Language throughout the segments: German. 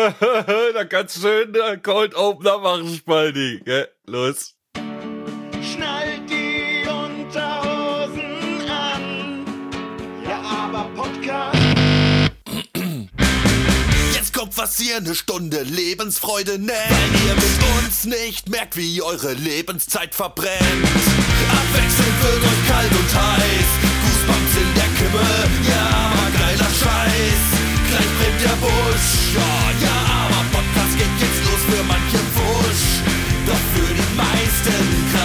Da kannst du schön Cold Opener machen, Spaldi. Gell? Los. Schnallt die Unterhosen an. Ja, aber Podcast. Jetzt kommt fast hier eine Stunde Lebensfreude, ne? Weil ihr mit uns nicht merkt, wie eure Lebenszeit verbrennt. Abwechselnd wird euch kalt und heiß, Goosebumps in der Kimme, ja, aber geiler Scheiß. Gleich brennt der Busch, ja, aber Podcast geht jetzt los für manche Wusch. Doch für die meisten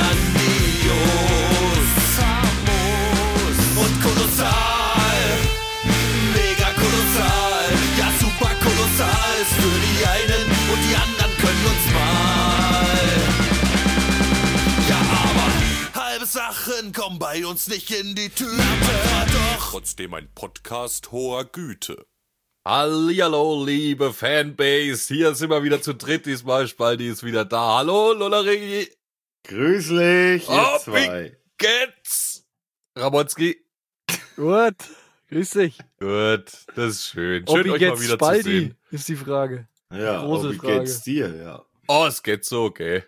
grandios, famos und kolossal. Mega kolossal, ja super kolossal. Ist für die einen und die anderen können uns mal. Ja, aber halbe Sachen kommen bei uns nicht in die Tüte. Aber doch trotzdem ein Podcast hoher Güte. Hallihallo, liebe Fanbase. Hier sind wir wieder zu dritt. Diesmal Spaldi ist wieder da. Hallo, Lollaregi. Grüß dich, ihr zwei. Wie geht's? Ramonski. Gut, grüß dich. Gut, das ist schön. Schön, euch mal wieder Spaldi, zu sehen. ist die Frage. Ja, Große wie Frage. geht's dir? Ja. Oh, es geht so, okay.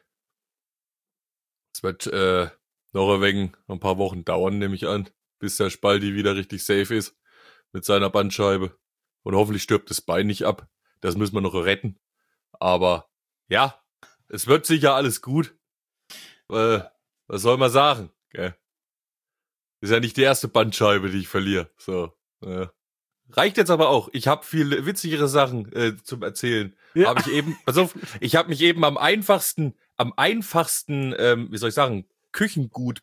Es wird noch ein paar Wochen dauern, nehme ich an, bis der Spaldi wieder richtig safe ist mit seiner Bandscheibe. Und hoffentlich stirbt das Bein nicht ab. Das müssen wir noch retten. Aber ja, es wird sicher alles gut. Was soll man sagen? Gell? Ist ja nicht die erste Bandscheibe, die ich verliere. So, reicht jetzt aber auch. Ich habe viel witzigere Sachen zum Erzählen. Ja. Habe ich eben, pass auf, ich habe mich eben am einfachsten, wie soll ich sagen, Küchengut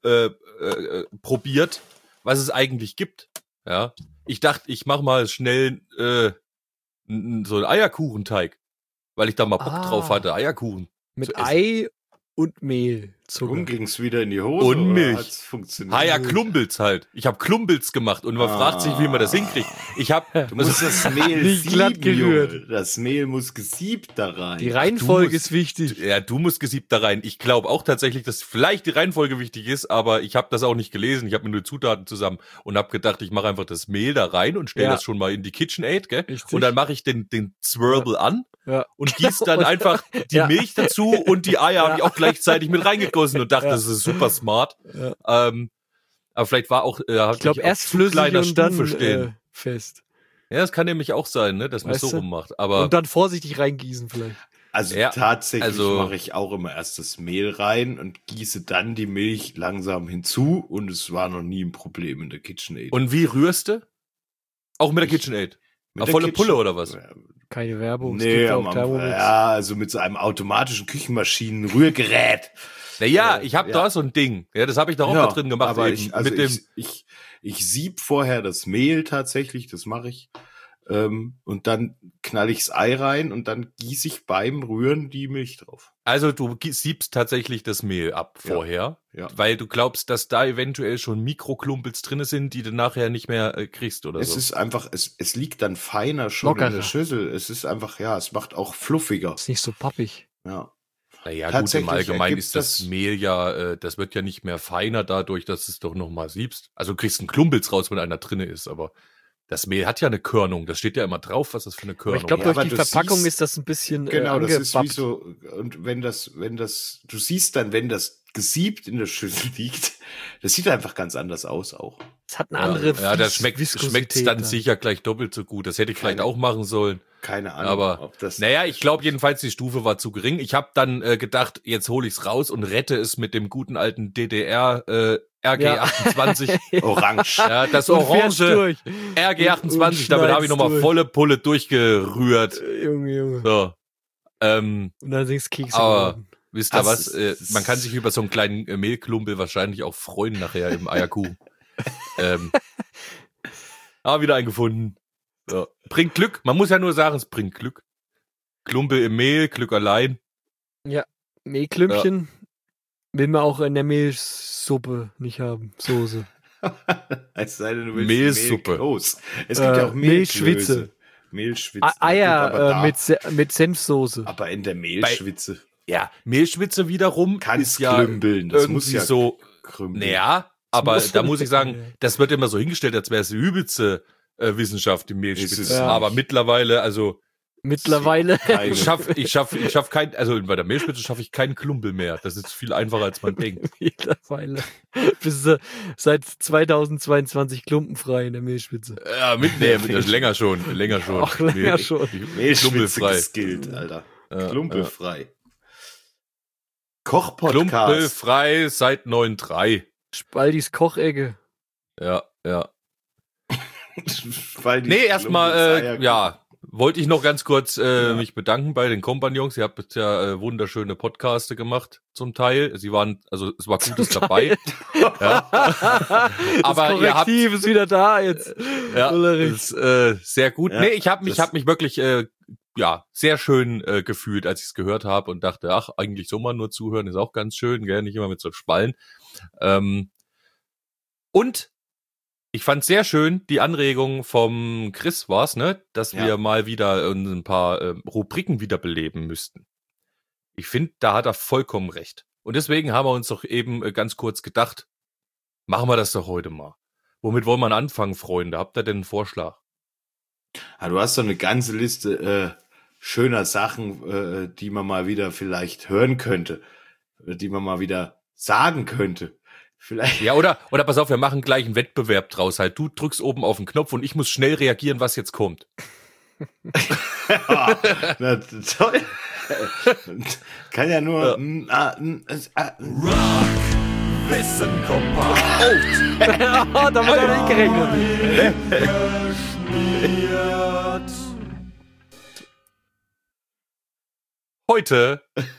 probiert, was es eigentlich gibt. Ja. Ich dachte, ich mach mal schnell so einen Eierkuchenteig, weil ich da mal Bock drauf hatte, Eierkuchen. Mit zu essen. Ei und Mehl. Zucker. Und ging's wieder in die Hose? Und oder Milch. hat's funktioniert? Ja, Klumpels halt. Ich habe Klumpels gemacht und man fragt sich, wie man das hinkriegt. Du musst das Mehl Nicht glatt sieben, gerührt. Junge. Das Mehl muss gesiebt da rein. Die Reihenfolge musst- ist wichtig. Ja, du musst gesiebt da rein. Ich glaube auch tatsächlich, dass vielleicht die Reihenfolge wichtig ist, aber ich habe das auch nicht gelesen. Ich habe mir nur Zutaten zusammen und habe gedacht, ich mache einfach das Mehl da rein und stelle Ja. das schon mal in die KitchenAid, gell? Richtig. Und dann mache ich den Swirl an Ja. und gieße dann Und- einfach die Ja. Milch dazu und die Eier habe ich auch gleichzeitig mit reingegossen und dachte, Ja. das ist super smart. Ja. Aber vielleicht war auch, Ich glaube, erst flüssig kleiner und dann Stufe stehen. fest. Ja, das kann nämlich auch sein, ne, dass man es Weißt so du? rum macht. Aber Und dann vorsichtig reingießen vielleicht. Also Ja, tatsächlich also- mache ich auch immer erst das Mehl rein und gieße dann die Milch langsam hinzu und es war noch nie ein Problem in der KitchenAid. und wie rührst du? Auch mit der Ich- KitchenAid. Mit Auf der volle Kitchen- Pulle oder was? Keine Werbung. Es Nee, gibt auch Thermomix. ja, also mit so einem automatischen Küchenmaschinen-Rührgerät. Naja, ich habe ja. da so ein Ding. Ja, das habe ich da auch mal drin gemacht. Aber eben, mit dem, ich sieb vorher das Mehl tatsächlich, das mache ich. Und dann knall ichs Ei rein und dann gieße ich beim Rühren die Milch drauf. also du siebst tatsächlich das Mehl ab Ja. vorher, Ja. weil du glaubst, dass da eventuell schon Mikroklumpels drin sind, die du nachher nicht mehr kriegst oder Es so. ist einfach, es liegt dann feiner schon Lockerer. in der Schüssel. Es ist einfach, ja, es macht auch fluffiger. Ist nicht so pappig. Ja. Naja, gut, im Tatsächlich Allgemeinen ergibt ist das das- Mehl ja, das wird ja nicht mehr feiner dadurch, dass es doch nochmal siebst. Also du kriegst einen Klumpels raus, wenn einer drinne ist, aber das Mehl hat ja eine Körnung. Das steht ja immer drauf, was das für eine Aber Körnung ich glaube, ist. aber durch die du Verpackung siehst- ist das ein bisschen Genau, das ist wie angebappt. so, und wenn das, du siehst dann, wenn das gesiebt in der Schüssel liegt, das sieht einfach ganz anders aus auch. Es hat eine andere Ja, das schmeckt Viskosität dann sicher gleich doppelt so gut. Das hätte ich vielleicht Keine- auch machen sollen. Keine Ahnung, Aber, ob das, naja, ich glaube jedenfalls, die Stufe war zu gering. Ich habe dann gedacht, jetzt hole ich's raus und rette es mit dem guten alten DDR RG28. orange. Ja, das Und fährst orange durch. RG28, Und damit habe ich schneidest nochmal durch. volle Pulle durchgerührt. Junge. So. Und dann sind's Kekse Aber- geworden. Wisst ihr Das was? ist- Man kann sich über so einen kleinen Mehlklumpel wahrscheinlich auch freuen nachher im Eierkuchen. Wieder einen gefunden. So. Bringt Glück. Man muss ja nur sagen, es bringt Glück. Klumpel im Mehl, Glück allein. Mehlklümpchen will man auch in der Mehlsuppe nicht haben. Soße. Es sei denn, du willst Mehlsuppe. Mehlkloß. Es gibt ja auch Mehlschwitze. Mehlschwitze. Eier Gut, aber da- mit Senfsoße. aber in der Mehlschwitze Ja, Mehlschwitze wiederum kann's ist ja krümbeln. Das irgendwie muss ja so, krümbeln. naja, aber muss da man muss ich sagen, sagen, ja. das wird immer so hingestellt, als wäre es die übelste Wissenschaft, die Mehlschwitze. Ist es Ja. Aber mittlerweile, also Mittlerweile. Ich schaff kein, also bei der Mehlspitze schaffe ich keinen Klumpel mehr. Das ist viel einfacher, als man denkt. Mittlerweile. Bist du seit 2022 klumpenfrei in der Mehlspitze. Ja, mitnehmen, das ist länger schon. Auch länger schon. Klumpelfrei. Skillt, Alter. Ja, Klumpelfrei. Kochpodcast. Klumpelfrei seit 9.3. Spaldis Kochecke. Ja. Weil die Nee, erstmal, Klumpelseier- ja, wollte ich noch ganz kurz mich bedanken bei den Kompagnons. Ihr habt ja wunderschöne Podcaste gemacht, zum Teil. Sie waren, also es war Gutes dabei. Ja. Aber das ihr habt, Korrektiv ist wieder da jetzt. ja, Ulrich. ist sehr gut. Ja, Nee, ich habe mich, das- hab mich wirklich, sehr schön gefühlt, als ich es gehört habe und dachte, ach, eigentlich so mal nur zuhören ist auch ganz schön, gell, nicht immer mit so Schwallen. Und ich fand sehr schön die Anregung vom Chris war's, ne, dass Ja. wir mal wieder ein paar Rubriken wiederbeleben müssten. Ich finde, da hat er vollkommen recht. Und deswegen haben wir uns doch eben ganz kurz gedacht, machen wir das doch heute mal. Womit wollen wir anfangen, Freunde? Habt ihr denn einen Vorschlag? Du hast doch eine ganze Liste schöner Sachen, die man mal wieder vielleicht hören könnte, die man mal wieder sagen könnte. Vielleicht. Ja, oder pass auf, wir machen gleich einen Wettbewerb draus halt. Du drückst oben auf den Knopf und ich muss schnell reagieren, was jetzt kommt. Na, toll. Kann ja nur. Wissen kompakt. Damit hat er nicht gerechnet. Heute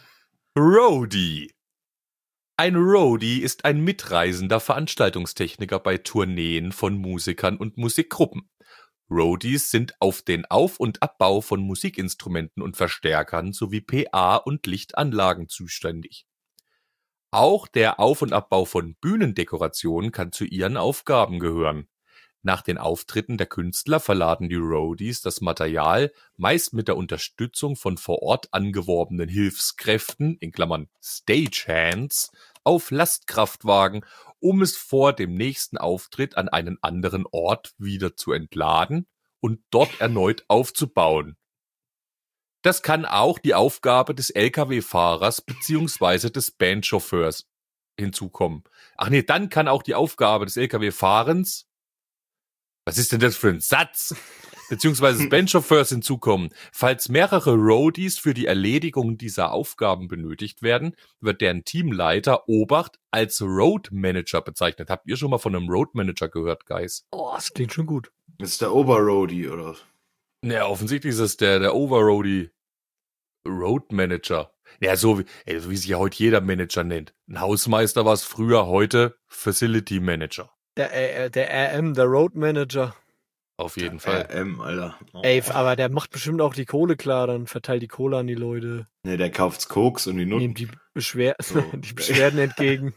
Roadie. Ein Roadie ist ein mitreisender Veranstaltungstechniker bei Tourneen von Musikern und Musikgruppen. Roadies sind auf den Auf- und Abbau von Musikinstrumenten und Verstärkern sowie PA- und Lichtanlagen zuständig. Auch der Auf- und Abbau von Bühnendekorationen kann zu ihren Aufgaben gehören. Nach den Auftritten der Künstler verladen die Roadies das Material meist mit der Unterstützung von vor Ort angeworbenen Hilfskräften in Klammern Stagehands auf Lastkraftwagen, um es vor dem nächsten Auftritt an einen anderen Ort wieder zu entladen und dort erneut aufzubauen. Das kann auch die Aufgabe des Lkw-Fahrers bzw. des Bandchauffeurs hinzukommen. Ach nee, dann kann auch die Aufgabe des Lkw-Fahrens, was ist denn das für ein Satz? Beziehungsweise des Bandchauffeurs hinzukommen. Falls mehrere Roadies für die Erledigung dieser Aufgaben benötigt werden, wird deren Teamleiter Obacht als Road Manager bezeichnet. Habt ihr schon mal von einem Road Manager gehört, Guys? Oh, das klingt schon gut. Das ist der Oberroadie, oder? Ja, offensichtlich ist es der Overroadie Road Manager. Ja, so wie sich ja heute jeder Manager nennt. Ein Hausmeister war es früher, heute Facility Manager. Der RM, der Road Manager. Auf jeden Fall. Alter. Oh. Ey, aber der macht bestimmt auch die Kohle klar, dann verteilt die Kohle an die Leute. Nee, der kauft Koks und die Nutten. Nimmt die Beschwerden entgegen.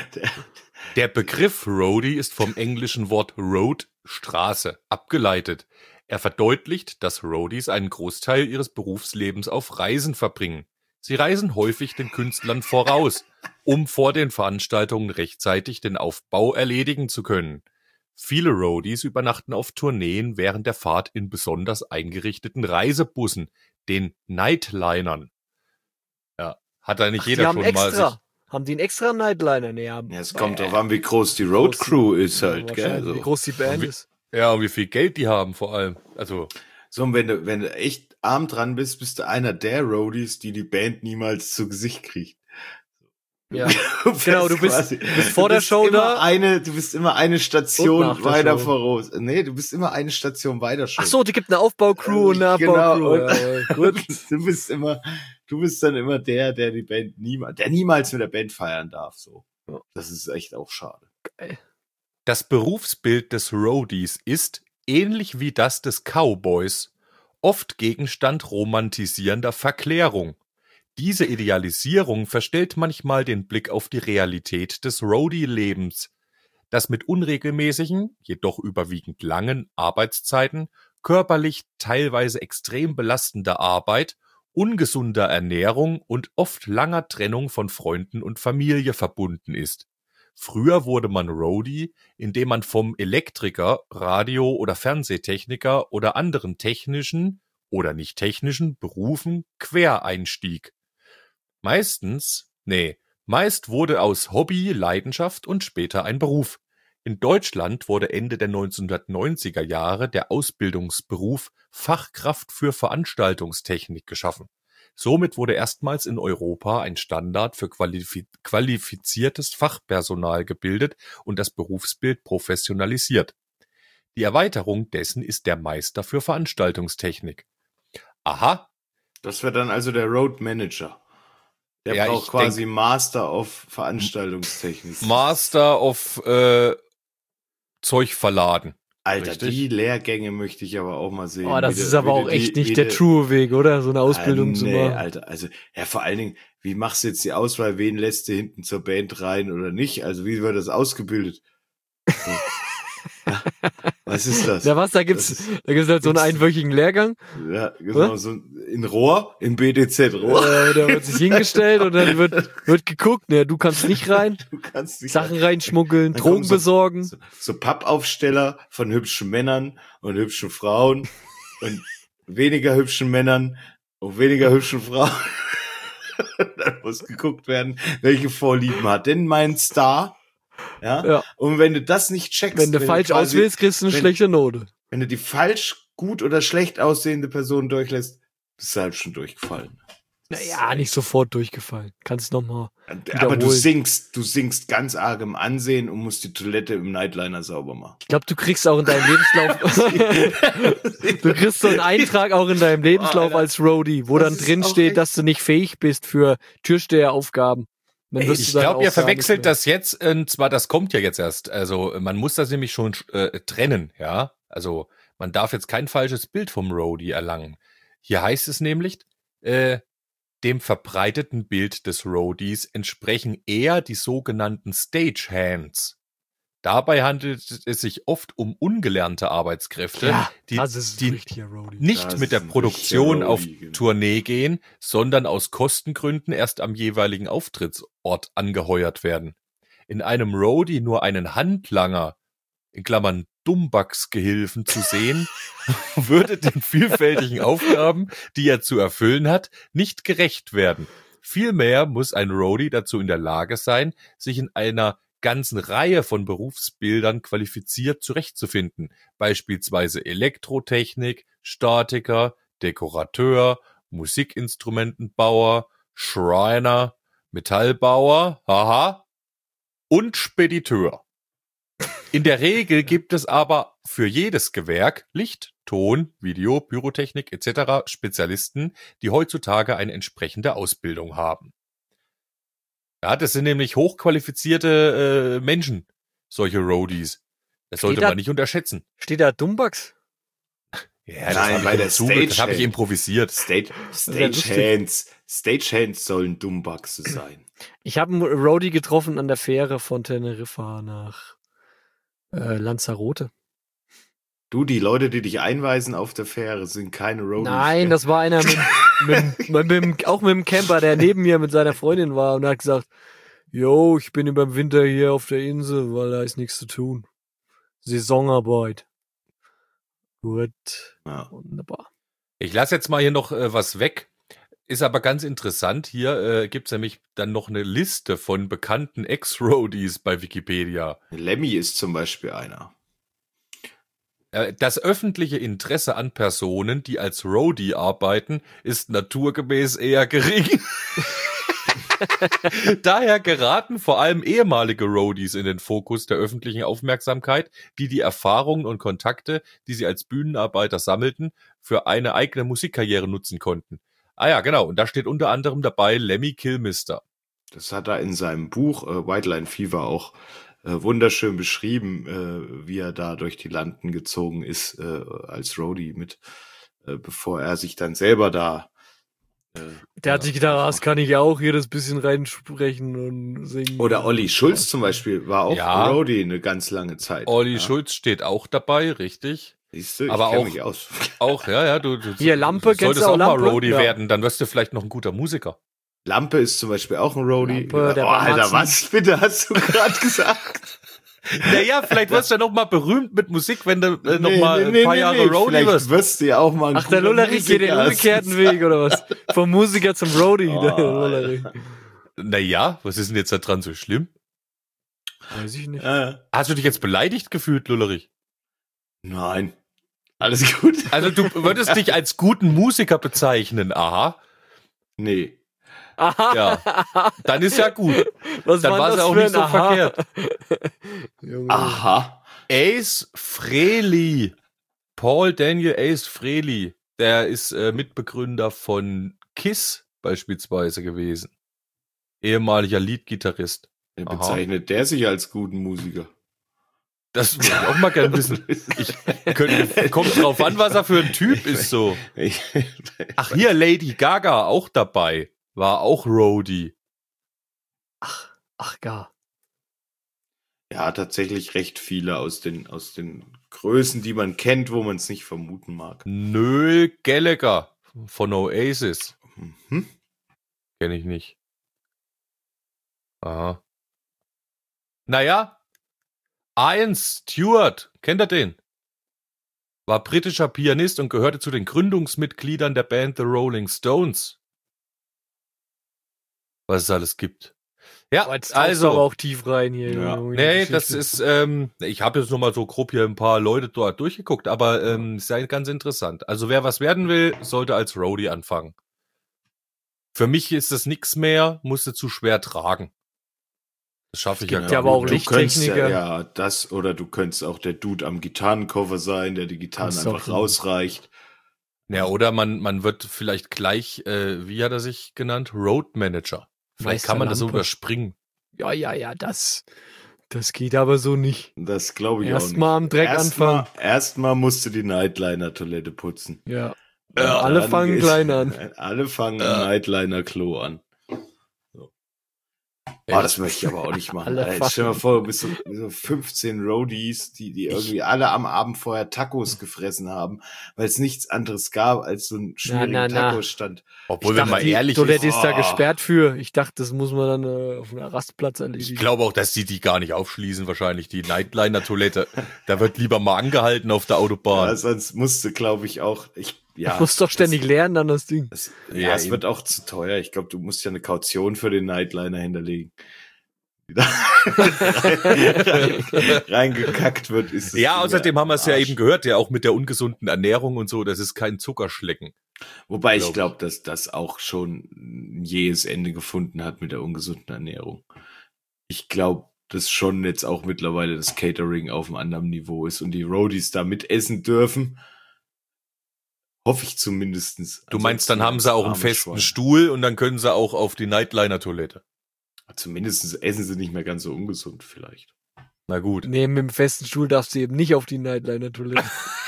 Der Begriff Roadie ist vom englischen Wort Road, Straße, abgeleitet. Er verdeutlicht, dass Roadies einen Großteil ihres Berufslebens auf Reisen verbringen. Sie reisen häufig den Künstlern voraus, um vor den Veranstaltungen rechtzeitig den Aufbau erledigen zu können. Viele Roadies übernachten auf Tourneen während der Fahrt in besonders eingerichteten Reisebussen, den Nightlinern. Ja, hat da nicht jeder die haben schon mal extra. sich... Haben die einen extra Nightliner? Nee, haben. Ja, es kommt drauf an, wie groß die Road Crew ist halt, gell? Wahrscheinlich, wie groß die Band ist. Ja, und wie viel Geld die haben vor allem. Also, So, und wenn du echt arm dran bist, bist du einer der Roadies, die Band niemals zu Gesicht kriegt. Ja. Genau, du bist vor der Show da. Du bist immer eine Und Station nach der weiter Show. voraus. Nee, du bist immer eine Station weiter schon. Ach so, die gibt eine Aufbaucrew und eine Genau, Abbaucrew. und- Ja, gut. Du bist dann immer der die Band niemals mit der Band feiern darf, so. Das ist echt auch schade. das Berufsbild des Roadies ist, ähnlich wie das des Cowboys, oft Gegenstand romantisierender Verklärung. Diese Idealisierung verstellt manchmal den Blick auf die Realität des Roadie-Lebens, das mit unregelmäßigen, jedoch überwiegend langen Arbeitszeiten, körperlich teilweise extrem belastender Arbeit, ungesunder Ernährung und oft langer Trennung von Freunden und Familie verbunden ist. Früher wurde man Roadie, indem man vom Elektriker, Radio- oder Fernsehtechniker oder anderen technischen oder nicht technischen Berufen Quereinstieg. Meist wurde aus Hobby Leidenschaft und später ein Beruf. In Deutschland wurde Ende der 1990er Jahre der Ausbildungsberuf Fachkraft für Veranstaltungstechnik geschaffen. Somit wurde erstmals in Europa ein Standard für qualifiziertes Fachpersonal gebildet und das Berufsbild professionalisiert. Die Erweiterung dessen ist der Meister für Veranstaltungstechnik. Aha. Das wäre dann also der Road Manager. Der Ja, braucht ich quasi Master of Veranstaltungstechnik. Master of Zeug verladen. Alter, Richtig. die Lehrgänge möchte ich aber auch mal sehen. Oh, das Wie ist du- aber wie auch du echt die- nicht wie der du- true Weg, oder? So eine Ausbildung zu nee, machen. Alter, also, ja, vor allen Dingen, wie machst du jetzt die Auswahl, wen lässt du hinten zur Band rein oder nicht? Also, wie wird das ausgebildet? So. Ja, was ist das? Ja, was? Da gibt's halt so einen einwöchigen Lehrgang. Ja, genau, so in Rohr, im BDZ Rohr. Da wird sich hingestellt und dann wird geguckt. Ne, du kannst nicht rein. Du kannst nicht Sachen reinschmuggeln, Dann Drogen kommen so- besorgen. so Pappaufsteller von hübschen Männern und hübschen Frauen und weniger hübschen Männern und weniger hübschen Frauen. Dann muss geguckt werden, welche Vorlieben hat denn mein Star? Ja? Ja. Und wenn du das nicht checkst, Wenn du falsch quasi- auswählst, kriegst du eine wenn- schlechte Note. wenn du die falsch gut oder schlecht aussehende Person durchlässt, bist du halt schon durchgefallen. Naja, nicht sofort durchgefallen. Kannst nochmal. Aber du wiederholen. sinkst ganz arg im Ansehen und musst die Toilette im Nightliner sauber machen. Ich glaube, du kriegst auch in deinem Lebenslauf. Du kriegst so einen Eintrag auch in deinem Lebenslauf Alter. als Roadie, wo Das dann ist drin auch steht, echt- dass du nicht fähig bist für Türsteheraufgaben. Dann wirst Ich du dann glaube, ihr auch gar verwechselt nicht mehr. das jetzt, und zwar, das kommt ja jetzt erst. Also man muss das nämlich schon trennen, ja. Also man darf jetzt kein falsches Bild vom Roadie erlangen. Hier heißt es nämlich, dem verbreiteten Bild des Roadies entsprechen eher die sogenannten Stagehands. Dabei handelt es sich oft um ungelernte Arbeitskräfte, Ja, die, das ist die ein richtiger Roadie. nicht Das mit ist der ein Produktion richtiger auf Roadie, genau. Tournee gehen, sondern aus Kostengründen erst am jeweiligen Auftrittsort angeheuert werden. In einem Roadie nur einen Handlanger, in Klammern Dummbacksgehilfen, zu sehen, würde den vielfältigen Aufgaben, die er zu erfüllen hat, nicht gerecht werden. Vielmehr muss ein Roadie dazu in der Lage sein, sich in einer ganzen Reihe von Berufsbildern qualifiziert zurechtzufinden, beispielsweise Elektrotechnik, Statiker, Dekorateur, Musikinstrumentenbauer, Schreiner, Metallbauer, haha, und Spediteur. In der Regel gibt es aber für jedes Gewerk Licht, Ton, Video, Pyrotechnik etc. Spezialisten, die heutzutage eine entsprechende Ausbildung haben. Ja, das sind nämlich hochqualifizierte Menschen, solche Roadies. Das sollte Steht da- man nicht unterschätzen. Steht da Dumbucks? Ja, Nein, bei der das habe ich Stagehand. improvisiert. Stagehands sollen Dummbachse sein. Ich habe einen Roadie getroffen an der Fähre von Teneriffa nach Lanzarote. Du, die Leute, die dich einweisen auf der Fähre, sind keine Roadies. Nein, das war einer auch mit dem Camper, der neben mir mit seiner Freundin war und hat gesagt, yo, ich bin über den Winter hier auf der Insel, weil da ist nichts zu tun. Saisonarbeit. Gut, Ja. wunderbar. Ich lasse jetzt mal hier noch was weg. Ist aber ganz interessant. Hier gibt's nämlich dann noch eine Liste von bekannten Ex-Roadies bei Wikipedia. Lemmy ist zum Beispiel einer. Das öffentliche Interesse an Personen, die als Roadie arbeiten, ist naturgemäß eher gering. Daher geraten vor allem ehemalige Roadies in den Fokus der öffentlichen Aufmerksamkeit, die Erfahrungen und Kontakte, die sie als Bühnenarbeiter sammelten, für eine eigene Musikkarriere nutzen konnten. Ah ja, genau. Und da steht unter anderem dabei Lemmy Kilmister. Das hat er in seinem Buch White Line Fever auch wunderschön beschrieben, wie er da durch die Landen gezogen ist als Roadie mit, bevor er sich dann selber da Der hat sich gedacht, das kann ich auch hier das bisschen reinsprechen und singen. Oder Olli Schulz zum Beispiel war auch Ja. Roadie eine ganz lange Zeit. Olli ja. Schulz steht auch dabei, richtig. Siehst du, ich Aber kenn auch- mich aus. Auch, ja, du Hier, Lampe, kennst solltest du auch auch mal Lampe? Roadie Ja. werden, dann wirst du vielleicht noch ein guter Musiker. Lampe ist zum Beispiel auch ein Roadie. Lampe, der oh, Alter, Barmatzen. was bitte hast du gerade gesagt? Naja, vielleicht wirst du ja noch mal berühmt mit Musik, wenn du noch mal ein paar Jahre Roadie Vielleicht wirst. wirst du ja auch mal ein Ach, der cooler Lullerich geht den Musiker. umgekehrten Weg, oder was? Vom Musiker zum Roadie, Oh, der Lullerich. Naja, was ist denn jetzt da dran so schlimm? Weiß ich nicht. Hast du dich jetzt beleidigt gefühlt, Lullerich? Nein. Alles gut. Also du würdest dich als guten Musiker bezeichnen, aha. Nee. Aha. Ja. Dann ist ja gut. Was Dann war war es das auch für nicht ein so Aha? verkehrt. Junge. Aha. Ace Frehley. Paul Daniel Ace Frehley. Der ist Mitbegründer von KISS beispielsweise gewesen. Ehemaliger Leadgitarrist. Aha. Bezeichnet der sich als guten Musiker? Das würde ich auch mal gern wissen. Kommt drauf an, was er für ein Typ ist so. Ach, hier Lady Gaga auch dabei. War auch Roadie. Ach, gar. Ja, tatsächlich recht viele aus den Größen, die man kennt, wo man es nicht vermuten mag. Noel Gallagher von Oasis. Mhm. Kenne ich nicht. Aha. Naja, Ian Stewart, kennt ihr den? War britischer Pianist und gehörte zu den Gründungsmitgliedern der Band The Rolling Stones. Was es alles gibt. Ja, Oh, jetzt tauchst du aber also, auch tief rein hier. Ja. Junge, nee, Geschichte. das ist, ich habe jetzt nur mal so grob hier ein paar Leute dort durchgeguckt, aber ist ja ganz interessant. Also wer was werden will, sollte als Roadie anfangen. Für mich ist das nix mehr, musste zu schwer tragen. Das schaffe ich ja gibt gar ja aber auch nicht. Du könntest Lichttechniker. ja das, oder du könntest auch der Dude am Gitarrencover sein, der die Gitarren Kannst du einfach auch. rausreicht. Ja, oder man wird vielleicht gleich, wie hat er sich genannt? Road Manager. Vielleicht kann man das so Meisterlampe. überspringen. Ja, das geht aber so nicht. Das glaube ich auch nicht. Erstmal am Dreck anfangen. Erstmal musst du die Nightliner-Toilette putzen. Ja. Ja, Alle dann fangen geht's- klein an. Alle fangen am Nightliner-Klo an. Oh, das möchte ich aber auch nicht machen. Alle Alter, jetzt stell dir mal fangen. vor, du bist so 15 Roadies, die irgendwie alle am Abend vorher Tacos gefressen haben, weil es nichts anderes gab als so einen schwierigen na. Tacostand. Obwohl, wenn man ehrlich Toilette ist, ist da Oh. gesperrt für. Ich dachte, das muss man dann auf einem Rastplatz erledigen. ich glaube auch, dass die gar nicht aufschließen, wahrscheinlich, die Nightliner-Toilette. Da wird lieber mal angehalten auf der Autobahn. Ja, sonst musste, glaube ich, auch, Du musst doch ständig lernen dann das Ding. Ja, Es eben. wird auch zu teuer. Ich glaube, du musst ja eine Kaution für den Nightliner hinterlegen. Reingekackt wird, ist es Ja, Ding außerdem haben wir es ja Arsch. eben gehört, ja auch mit der ungesunden Ernährung und so, das ist kein Zuckerschlecken. Wobei ich glaub glaube, dass das auch schon ein jähes Ende gefunden hat mit der ungesunden Ernährung. Ich glaube, dass schon jetzt auch mittlerweile das Catering auf einem anderen Niveau ist und die Roadies da mitessen dürfen. Hoffe ich zumindestens. Du meinst, dann haben sie auch einen festen Schwein. Stuhl und dann können sie auch auf die Nightliner-Toilette. Zumindest essen sie nicht mehr ganz so ungesund vielleicht. Na gut. Neben dem festen Stuhl darfst du eben nicht auf die Nightliner-Toilette.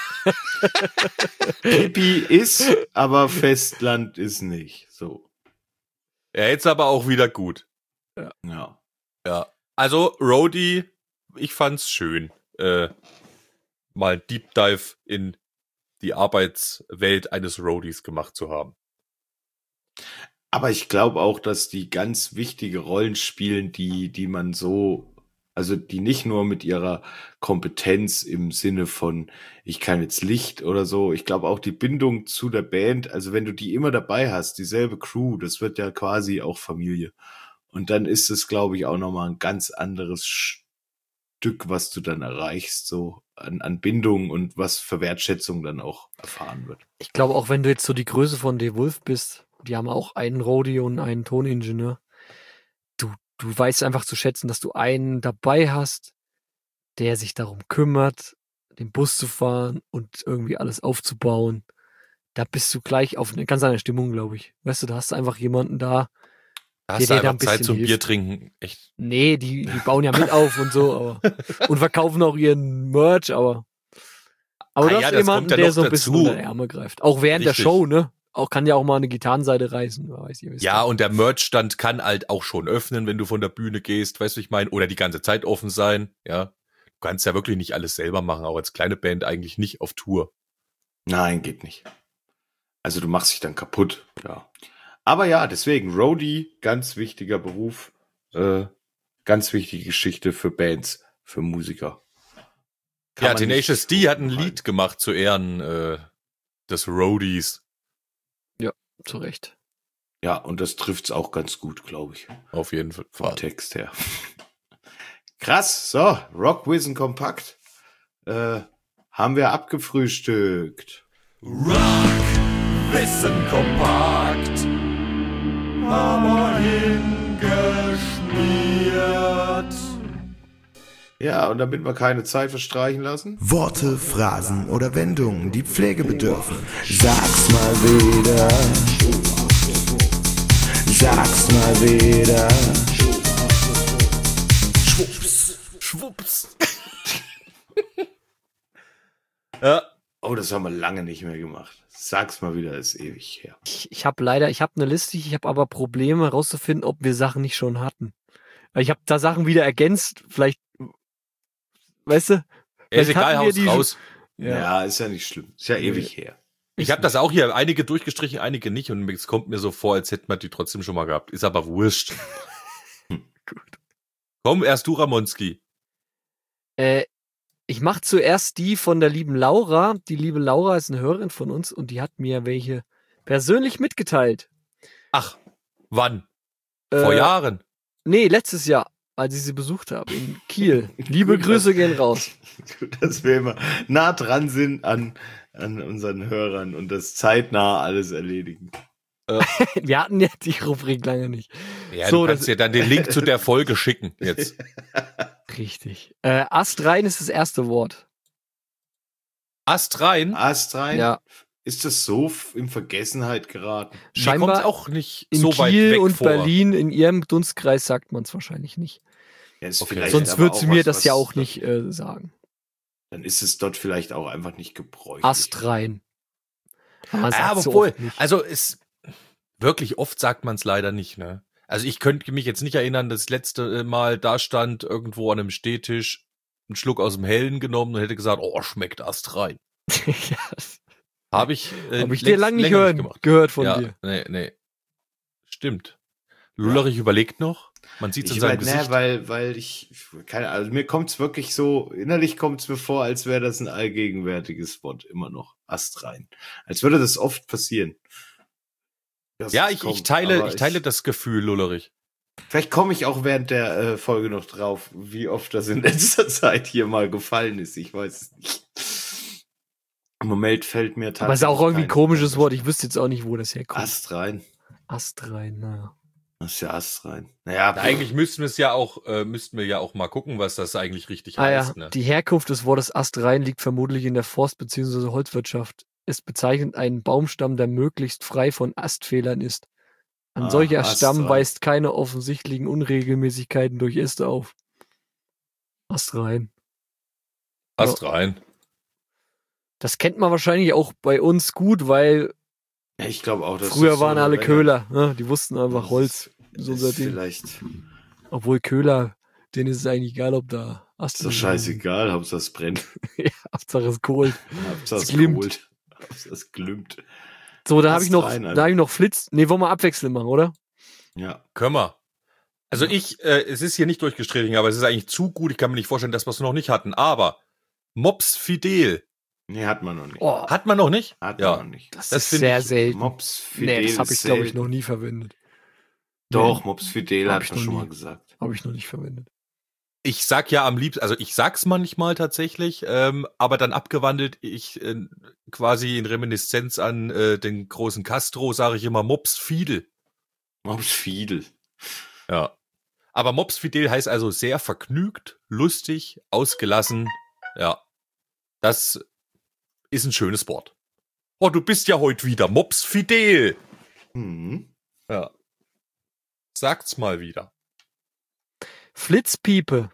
Pipi ist, aber Festland ist nicht. So. Ja, jetzt aber auch wieder gut. Ja. Ja. Also, Roadie, ich fand's schön, mal ein Deep Dive in die Arbeitswelt eines Roadies gemacht zu haben. Aber ich glaube auch, dass die ganz wichtige Rollen spielen, die man so, also die nicht nur mit ihrer Kompetenz im Sinne von, ich kann jetzt Licht oder so, ich glaube auch die Bindung zu der Band, also wenn du die immer dabei hast, dieselbe Crew, das wird ja quasi auch Familie. Und dann ist es, glaube ich, auch nochmal ein ganz anderes Stück, was du dann erreichst, so an Bindung und was für Wertschätzung dann auch erfahren wird. Ich glaube, auch wenn du jetzt so die Größe von The Wolf bist, die haben auch einen Roadie und einen Toningenieur. Du weißt einfach zu schätzen, dass du einen dabei hast, der sich darum kümmert, den Bus zu fahren und irgendwie alles aufzubauen. Da bist du gleich auf eine ganz andere Stimmung, glaube ich. Weißt du, da hast du einfach jemanden da. Da Der hast du dir da einfach ein Zeit bisschen zum hilft. Bier trinken. Echt. Nee, die bauen ja mit auf und so, aber und verkaufen auch ihren Merch, aber Ah du ja, hast das jemanden, kommt ja der noch so ein bisschen dazu. unter die Ärmel greift. Auch während Richtig. der Show, ne? Auch kann ja auch mal eine Gitarrenseite reißen, weiß ihr wisst. Ja, und der Merchstand kann halt auch schon öffnen, wenn du von der Bühne gehst, weißt du, ich meine, oder die ganze Zeit offen sein, ja. Du kannst ja wirklich nicht alles selber machen, auch als kleine Band eigentlich nicht auf Tour. Nein, geht nicht. Also du machst dich dann kaputt, ja. Aber ja, deswegen, Roadie, ganz wichtiger Beruf, ganz wichtige Geschichte für Bands, für Musiker. Ja, Tenacious D hat ein Lied gemacht zu Ehren des Roadies. Ja, zu Recht. Ja, und das trifft's auch ganz gut, glaube ich. Auf jeden Fall. Vom Text her. Krass, so, Rockwissen kompakt. Haben wir abgefrühstückt. Wissen kompakt, aber hingeschmiert. Ja, und damit wir keine Zeit verstreichen lassen. Worte, Phrasen oder Wendungen, die Pflege bedürfen. Sag's mal wieder. Sag's mal wieder. Schwupps. Ja. Oh, das haben wir lange nicht mehr gemacht. Sag's mal wieder, ist ewig her. Ich habe eine Liste, ich habe aber Probleme herauszufinden, ob wir Sachen nicht schon hatten. Weil ich habe da Sachen wieder ergänzt, vielleicht, weißt du? Ist egal, haus raus. Ja, ist ja nicht schlimm. Ist ja ewig her. Ich habe das auch hier, einige durchgestrichen, einige nicht und es kommt mir so vor, als hätten wir die trotzdem schon mal gehabt. Ist aber wurscht. Gut. Komm, erst du, Ramonski. Ich mache zuerst die von der lieben Laura. Die liebe Laura ist eine Hörerin von uns und die hat mir welche persönlich mitgeteilt. Ach, wann? Vor Jahren? Nee, letztes Jahr, als ich sie besucht habe in Kiel. Liebe Grüße gehen raus. Gut, dass wir immer nah dran sind an unseren Hörern und das zeitnah alles erledigen. Wir hatten ja die Rubrik lange nicht. Ja, so, du kannst dir dann den Link zu der Folge schicken jetzt. Richtig. Astrein ist das erste Wort. Astrein? Astrein? Ja. Ist das so in Vergessenheit geraten? Scheinbar Mir kommt's auch nicht in so weit Kiel weg und vor. Berlin, in ihrem Dunstkreis sagt man es wahrscheinlich nicht. Ja, ist Okay. vielleicht Sonst aber würde auch sie mir was, das ja was- auch nicht sagen. Dann ist es dort vielleicht auch einfach nicht gebräuchlich. Astrein. Aber, Ja, aber obwohl, also es wirklich oft sagt man es leider nicht, ne? Also ich könnte mich jetzt nicht erinnern, dass das letzte Mal da stand, irgendwo an einem Stehtisch, einen Schluck aus dem Hellen genommen und hätte gesagt, oh, schmeckt Astrein. ja, Habe ich, Hab ich dir lange nicht gehört von dir. Nee. Stimmt. Lullerich überlegt noch. Man sieht es in seinem Gesicht. Weil also mir kommt's wirklich so, innerlich kommt's mir vor, als wäre das ein allgegenwärtiges Wort immer noch. Astrein. Als würde das oft passieren. dass Ja, es ich kommt, teile aber das Gefühl, Lullerich. Vielleicht komme ich auch während der Folge noch drauf, wie oft das in letzter Zeit hier mal gefallen ist. Ich weiß es nicht. Im Moment fällt mir tatsächlich. Aber es ist auch irgendwie ein kein- komisches Wort. Ich wüsste jetzt auch nicht, wo das herkommt. Astrein. Astrein, naja. Das ist ja Astrein. Naja, Eigentlich müssten wir ja auch mal gucken, was das eigentlich richtig heißt. Ne? Die Herkunft des Wortes Astrein liegt vermutlich in der Forst- bzw. Holzwirtschaft. Es bezeichnet einen Baumstamm, der möglichst frei von Astfehlern ist. Ein solcher Stamm Astrein. weist keine offensichtlichen Unregelmäßigkeiten durch Äste auf. Astrein. Astrein. Das kennt man wahrscheinlich auch bei uns gut, weil ja, ich glaube auch, dass früher das so waren alle länger- Köhler. Ne? Die wussten einfach Das Holz. So ist seitdem. vielleicht Obwohl Köhler, denen ist es eigentlich egal, ob da Ast ist doch scheißegal, Hauptsache es brennt. Ja, Hauptsache es kohlt. Hauptsache es glimmt. kohlt. Hauptsache es glümmt. So, da habe ich noch, Astrein, Alter. da habe ich noch Flitz. Nee, wollen wir abwechselnd machen, oder? Ja. Können wir. Also es ist hier nicht durchgestrichen, aber es ist eigentlich zu gut. Ich kann mir nicht vorstellen, dass wir es noch nicht hatten. Aber Mops Fidel. Nee, hat man noch nicht. Oh, Hat man noch nicht? Hat ja. man noch nicht. das das ist find sehr ich- selten. Mops Fidel Nee, das habe ich, ist glaube ich, selten. noch nie verwendet. Doch, Mops Fidel Hab hat ich man noch schon nie. mal gesagt. Habe ich noch nicht verwendet. Ich sag ja am liebsten, also ich sag's manchmal tatsächlich, aber dann abgewandelt, quasi in Reminiszenz an den großen Castro, sage ich immer Mops Fidel. Mops Fidel. Ja. Aber Mops Fidel heißt also sehr vergnügt, lustig, ausgelassen. Ja. Das ist ein schönes Wort. Oh, du bist ja heute wieder Mops Fidel. Mhm. Ja. Sagt's mal wieder. Flitzpiepe.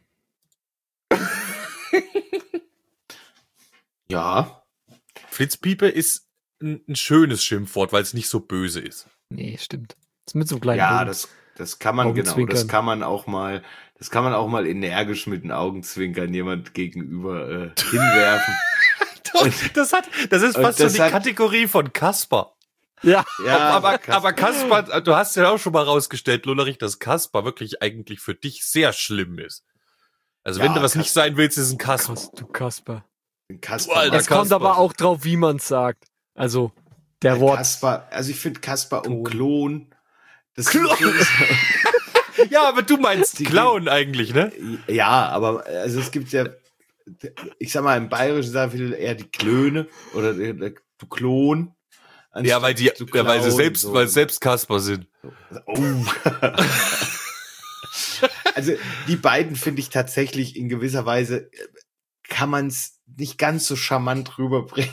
Ja. Flitzpiepe ist ein schönes Schimpfwort, weil es nicht so böse ist. Nee, stimmt. Das ist mit so einem kleinen Ja, Bogen. das kann man, genau, Augenzwinkern. das kann man auch mal energisch mit den Augenzwinkern jemand gegenüber hinwerfen. Das ist Und fast so das die hat- Kategorie von Kasper. Ja, Ja, aber Kasper, du hast ja auch schon mal rausgestellt, Lullerich, dass Kasper wirklich eigentlich für dich sehr schlimm ist. Also Ja, wenn du was Kasper. nicht sein willst, ist ein Kasper. Du Kasper. Ein Kasper. Alter, Es kommt Kasper. aber auch drauf, wie man es sagt. Also, der Wort. Kasper, also ich finde Kasper und Ton. Klon. Das Ja, aber du meinst Die- Clown eigentlich, ne? Ja, aber also es gibt ja, ich sag mal, im Bayerischen sagen viele eher die Klöne oder du Klon. Ja, weil die, Du ja, weil sie Clown, selbst, so. weil selbst Kasper sind. Oh. Also die beiden finde ich tatsächlich in gewisser Weise kann man es nicht ganz so charmant rüberbringen,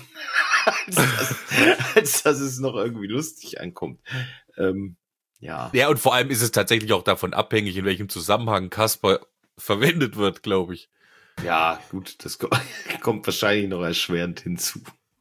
als dass es noch irgendwie lustig ankommt. Ja. Ja, und vor allem ist es tatsächlich auch davon abhängig, in welchem Zusammenhang Kasper verwendet wird, glaube ich. Ja, gut, das kommt wahrscheinlich noch erschwerend hinzu.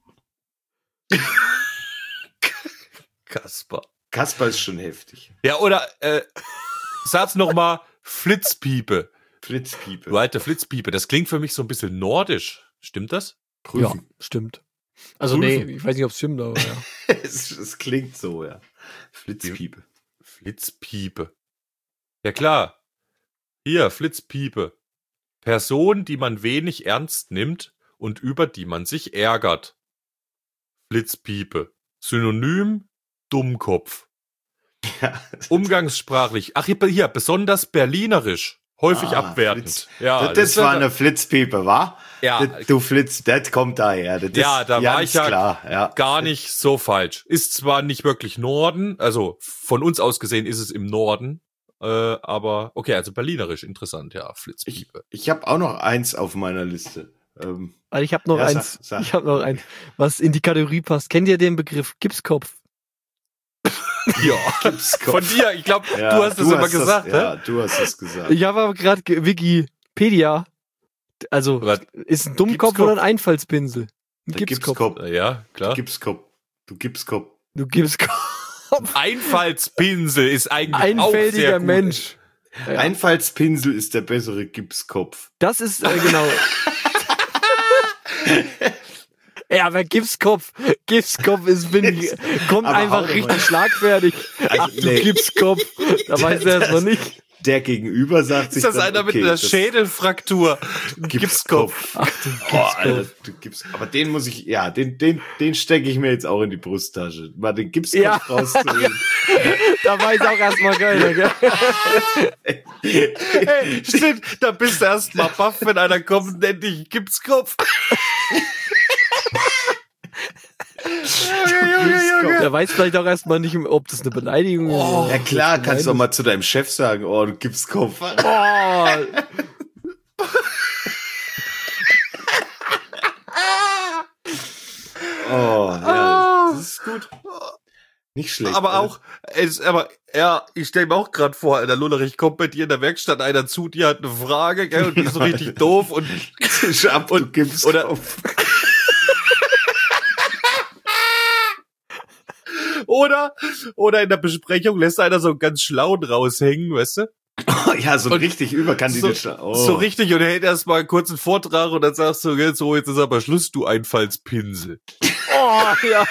Kasper. Kasper ist schon heftig. Ja, oder sag's noch mal Flitzpiepe. Flitzpiepe. Du alte Flitzpiepe. Das klingt für mich so ein bisschen nordisch. Stimmt das? Ja, stimmt. Also, Prüfen. nee, ich weiß nicht, ob es stimmt, aber ja. Es klingt so, ja. Flitzpiepe. Flitzpiepe. Ja klar. Hier, Flitzpiepe. Person, die man wenig ernst nimmt und über die man sich ärgert. Flitzpiepe. Synonym Dummkopf. Ja. Umgangssprachlich. Ach, hier, besonders berlinerisch. Häufig Ah, abwertend. Flitz. Ja, Das war eine Flitzpiepe, wa? Ja. Du Flitz, das kommt daher. Das Ja, ist da war ganz ich ja klar. Ja. gar nicht so falsch. Ist zwar nicht wirklich Norden, also von uns aus gesehen ist es im Norden, aber okay, also berlinerisch, interessant, ja, Flitzpiepe. Ich habe auch noch eins auf meiner Liste. Also ich habe noch Ja, eins. sag. Ich habe noch eins, was in die Kategorie passt. Kennt ihr den Begriff Gipskopf? Ja, Gipskopf. von dir, ich glaube, Ja, du hast es immer gesagt, Ja, ne? du hast es gesagt. Ich habe aber gerade Wikipedia. Also, Was? ist ein Dummkopf Gipskopf? oder ein Einfallspinsel? Ein Der Gipskopf. Ja, klar. Gipskopf. Du Gipskopf. Du Gipskopf. Einfallspinsel ist eigentlich auch sehr Einfältiger gut. Mensch. Ja. Einfallspinsel ist der bessere Gipskopf. Das ist, genau. Ja, aber Gipskopf ist, kommt Aber einfach hau doch richtig mal. schlagfertig. Also, Ach du nee. Gipskopf. Da weiß er erstmal nicht. Der Gegenüber sagt sich Ist das dann, einer mit okay, einer das Schädelfraktur? Gipskopf. Ach du Oh, Alter, du Gips, aber den muss ich, ja, den stecke ich mir jetzt auch in die Brusttasche. Mal den Gipskopf Ja. rauszuholen. Da weiß auch erstmal keiner, gell? Hey, stimmt, da bist du erst mal baff, wenn einer kommt und nennt dich Gipskopf. Der weiß vielleicht auch erstmal nicht, ob das eine Beleidigung ist. Ja klar, kannst du auch mal zu deinem Chef sagen, oh, du Gipskopf. Oh, Oh, ja, das ist gut. Nicht schlecht. Aber auch, ja, ich stelle mir auch gerade vor, Alter, Lullerich, kommt bei dir in der Werkstatt einer zu, die hat eine Frage, gell, und die ist so richtig doof und ab, du Gipskopf. oder in der Besprechung lässt einer so einen ganz schlauen raushängen, weißt du? Ja, so Und richtig überkandidiert. So richtig und er hält erst mal einen kurzen Vortrag und dann sagst du, jetzt ist aber Schluss, du Einfallspinsel. oh, ja.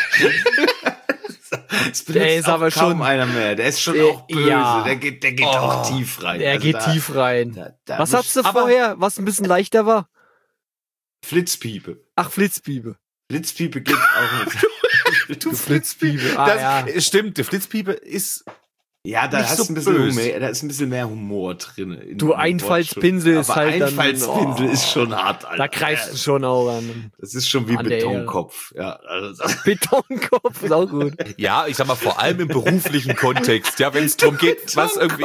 Das Der ist aber kaum schon- einer mehr. Der ist schon Der- auch böse. ja. Der geht auch tief rein. Er Also geht da- tief rein. da Was muss- hast du aber- vorher, was ein bisschen leichter war? Flitzpiepe. Ach, Flitzpiepe. Flitzpiepe geht auch nicht. Du Flitzpiepe. Ah, Das ja. stimmt, der Flitzpiepe ist Ja, da Nicht hast so du ein bisschen böse. Humor, da ist ein bisschen mehr Humor drin. in Du dem Einfallspinsel Wortschatz. ist halt dann- Einfallspinsel oh. ist schon hart, Alter. Da greifst du schon auch an. Das ist schon wie An der Betonkopf. Ja, also, Betonkopf ist auch gut. ja, ich sag mal, vor allem im beruflichen Kontext, ja, wenn es darum geht, was irgendwie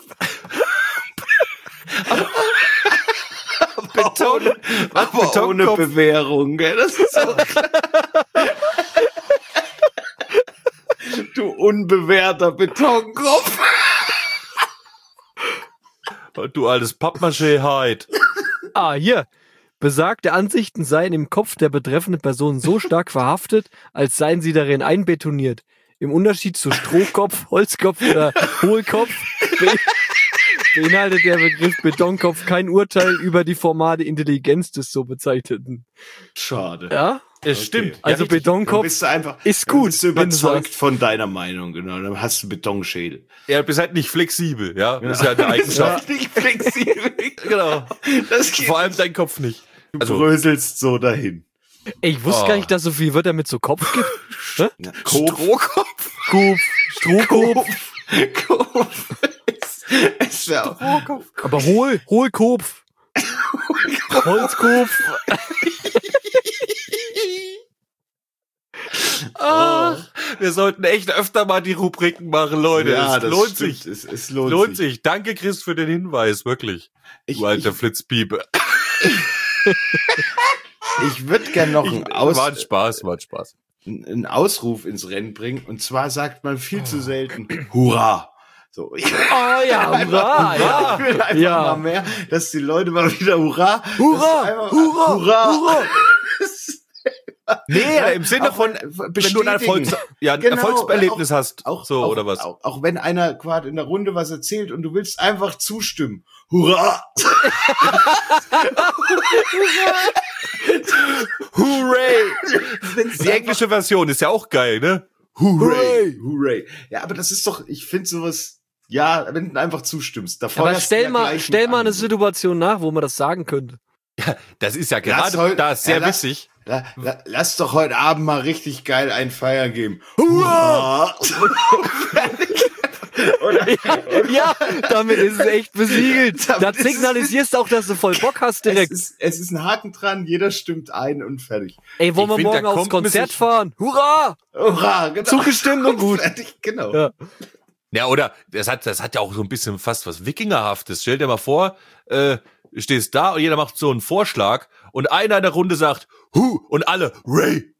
Beton, was aber ohne Betonkopf, Bewährung, gell? Das ist auch Du unbewährter Betonkopf. du altes Pappmaché-Heid. Ah, hier. Besagte Ansichten seien im Kopf der betreffenden Person so stark verhaftet, als seien sie darin einbetoniert. Im Unterschied zu Strohkopf, Holzkopf oder Hohlkopf beinhaltet der Begriff Betonkopf kein Urteil über die formale Intelligenz des so Bezeichneten. Schade. Ja? Es stimmt. Also richtig. Dann Betonkopf bist du einfach ist dann gut, bist du wenn du überzeugt sagst. von deiner Meinung, genau. Dann hast du einen Betonschädel. Er bist halt nicht flexibel, ja. Das ist ja eine Eigenschaft. Nicht flexibel. Genau. Das geht. Vor allem dein Kopf nicht. Du Also, bröselst so dahin. Ey, ich wusste Oh. gar nicht, dass so viel Wörter mit so Kopf gibt. Ja, Strohkopf. Kopf, Strohkopf. Kopf. Es wäre auch. Aber Hohlkopf. Holzkopf. Ach, wir sollten echt öfter mal die Rubriken machen, Leute. Es das lohnt stimmt. sich. Es Lohnt sich. Danke, Chris, für den Hinweis, wirklich. Du alter Flitzpiepe. Ich würde gerne noch War ein Spaß. einen Ausruf ins Rennen bringen. Und zwar sagt man viel zu selten Hurra. So, ich Oh ja, hurra. Ja. will einfach Ja. mal mehr, dass die Leute mal wieder Hurra. Hurra, dass einfach- Hurra, Hurra. Hurra. Nee, im Sinne Auch von, wenn du ein Genau, Erfolgserlebnis hast. Auch, so, auch, oder was? Auch wenn einer gerade in der Runde was erzählt und du willst einfach zustimmen. Hurra! Hooray! Die englische Version ist ja auch geil, ne? Hooray! Hooray! Ja, aber das ist doch, ich finde sowas, ja, wenn du einfach zustimmst. Da Aber feuerst du stell ja mal gleich mit eine an. Situation nach, wo man das sagen könnte. Das ist ja Lass gerade heute- da sehr ja, lass- witzig. Lass doch heute Abend mal richtig geil ein Feier geben. Hurra! Ja, damit ist es echt besiegelt. Damit Da ist es- signalisierst du auch, dass du voll Bock hast direkt. Es ist ein Haken dran, jeder stimmt ein und fertig. Ey, wollen Ich wir find, morgen da aufs kommt man Konzert sich- fahren? Hurra! Hurra! Genau. Zugestimmt und gut. Fertig, genau. Ja. Ja, oder das hat ja auch so ein bisschen fast was Wikingerhaftes. Stell dir mal vor, stehst da und jeder macht so einen Vorschlag und einer in der Runde sagt, und alle, Ray.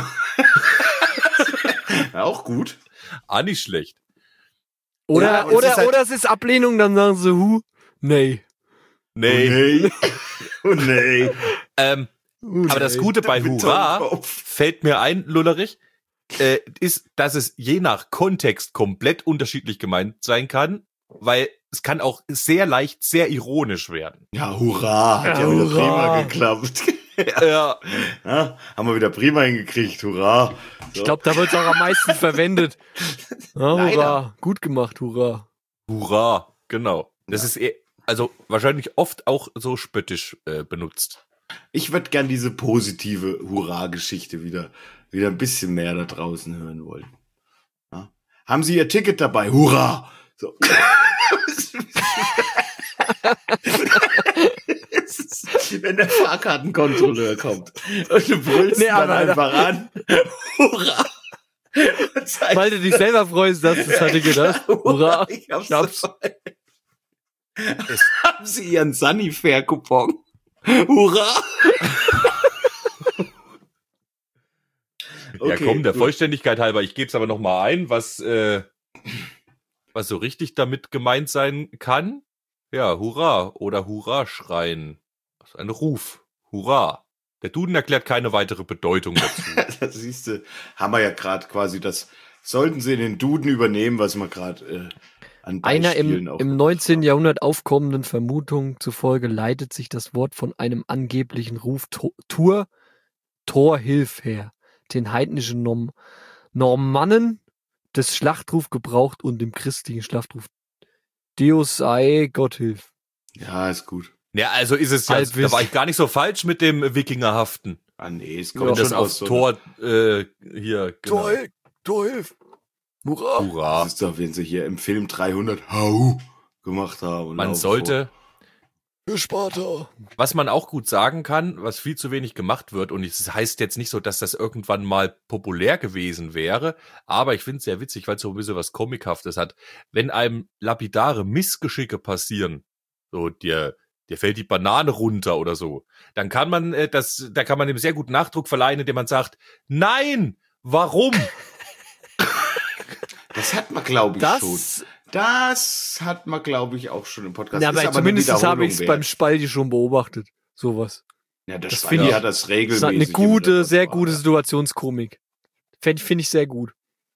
Ja, auch gut. Ah, nicht schlecht. Oder, Ja, aber es oder, ist halt- oder es ist Ablehnung, dann sagen sie, nee. Nee. Oh nee. Aber das Gute bei Hurra Betonkopf. fällt mir ein, Lullerich, ist, dass es je nach Kontext komplett unterschiedlich gemeint sein kann, weil es kann auch sehr leicht sehr ironisch werden. Ja, hurra. Hat ja wieder Hurra. prima geklappt. Ja. Ja, haben wir wieder prima hingekriegt. Hurra. So. Ich glaube, da wird es auch am meisten verwendet. Ja, Leider. hurra. Gut gemacht, hurra. Hurra, genau. Das ist also wahrscheinlich oft auch so spöttisch benutzt. Ich würde gern diese positive Hurra-Geschichte wieder ein bisschen mehr da draußen hören wollen. Ja? Haben Sie Ihr Ticket dabei? Hurra! So. Es ist, wenn der Fahrkartenkontrolleur kommt und du brüllst Nee, dann aber- einfach an. Hurra! Und zeigst- Weil du dich selber freust, dass du es hatte gedacht. Hurra. Ich hab's Schnaps. dabei. Haben Sie Ihren Sunnyfair-Coupon? Hurra! Ja, komm, der gut. Vollständigkeit halber, ich gebe es aber noch mal ein, was so richtig damit gemeint sein kann. Ja, Hurra oder Hurra schreien. Das ist ein Ruf. Hurra. Der Duden erklärt keine weitere Bedeutung dazu. Das siehst du, haben wir ja gerade quasi das, sollten sie in den Duden übernehmen, was wir gerade an Einer Beispielen im 19. Jahrhundert aufkommenden Vermutung zufolge leitet sich das Wort von einem angeblichen Ruf Tor, hilf her, den heidnischen Normannen des Schlachtruf gebraucht und dem christlichen Schlachtruf Deus sei, Gott hilf. Ja, ist gut. Ja, also ist es ja, Halbwissen. da war ich gar nicht so falsch mit dem Wikingerhaften. Ah, nee, es Wenn kommt das schon auf aus so Tor, hier, genau. Tor hilf. Hurra. Hurra. Das ist doch, wenn sie hier im Film 300 Hau gemacht haben. und Man auch sollte, Für Sparta. was man auch gut sagen kann, was viel zu wenig gemacht wird, und es heißt jetzt nicht so, dass das irgendwann mal populär gewesen wäre, aber ich finde es sehr witzig, weil es so ein bisschen was Comichaftes hat. Wenn einem lapidare Missgeschicke passieren, so dir fällt die Banane runter oder so, dann kann man da kann man dem sehr gut Nachdruck verleihen, indem man sagt, nein, warum? Das hat man, glaube ich, schon. Das, Das hat man, glaube ich, auch schon im Podcast. ja, Ist aber eine zumindest habe Wiederholung ich es wert. beim Spaldi schon beobachtet. Sowas. Ja, der das Spaldi finde ich- hat das Das regelmäßig. hat eine im gute, Repertoire, sehr gute ja. Situationskomik. Finde ich sehr gut.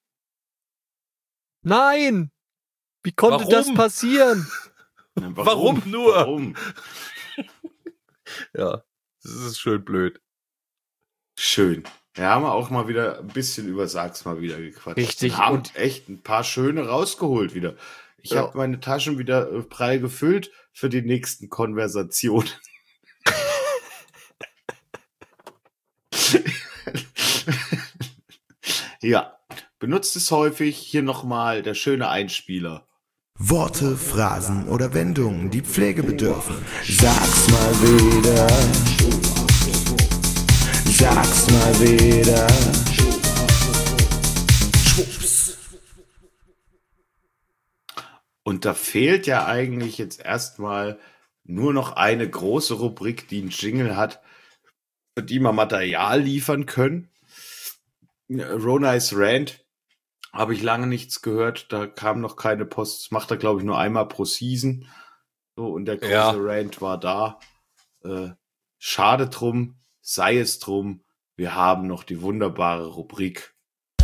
Nein! Wie konnte Warum? das passieren? Ja, Warum nur? Warum? Ja, das ist schön blöd. Schön. Wir haben auch mal wieder ein bisschen über Sag's mal wieder gequatscht. Richtig. Wir haben Und echt ein paar schöne rausgeholt wieder. Ich Ja. habe meine Taschen wieder prall gefüllt für die nächsten Konversationen. Ja, benutzt es häufig. Hier nochmal der schöne Einspieler. Worte, Phrasen oder Wendungen, die Pflege bedürfen. Sag's mal wieder. Sag's mal wieder. Und da fehlt ja eigentlich jetzt erstmal nur noch eine große Rubrik, die einen Jingle hat, für die wir Material liefern können. Ronai's Rant habe ich lange nichts gehört. Da kam noch keine Post. Das macht er, glaube ich, nur einmal pro Season. So, und der große Ja. Rant war da. Schade drum, sei es drum. Wir haben noch die wunderbare Rubrik.